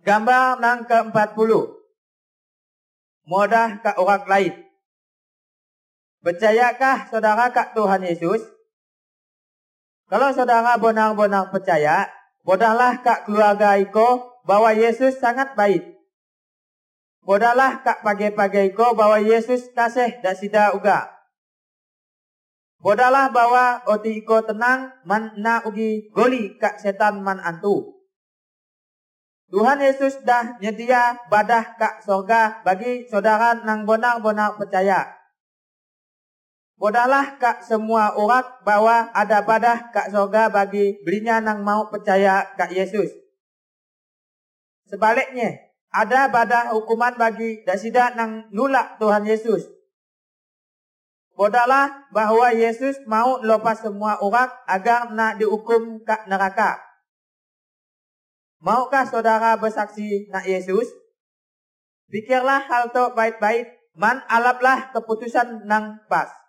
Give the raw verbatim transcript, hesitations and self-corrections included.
Gambar nang ke empat puluh. Modah ke orang lain. Percayakah saudara ke Tuhan Yesus? Kalau saudara benar-benar percaya, bodahlah ke keluarga iko bahwa Yesus sangat baik. Bodahlah ke pagi-pagi iko bahwa Yesus kasih dak sida uga. Bodahlah bahwa oti iko tenang man na ugi goli ke setan man antu. Tuhan Yesus dah nyedia badah kak sorga bagi saudara nang benar-benar percaya. Bodahlah kak semua orang bahwa ada badah kak sorga bagi belinya nang mau percaya kak Yesus. Sebaliknya, ada badah hukuman bagi dasida nang nulak Tuhan Yesus. Bodahlah bahwa Yesus mau lepas semua orang agar nak dihukum kak neraka. Maukah saudara bersaksi nak Yesus? Pikirlah hal tu baik-baik, man alaplah keputusan nang pas.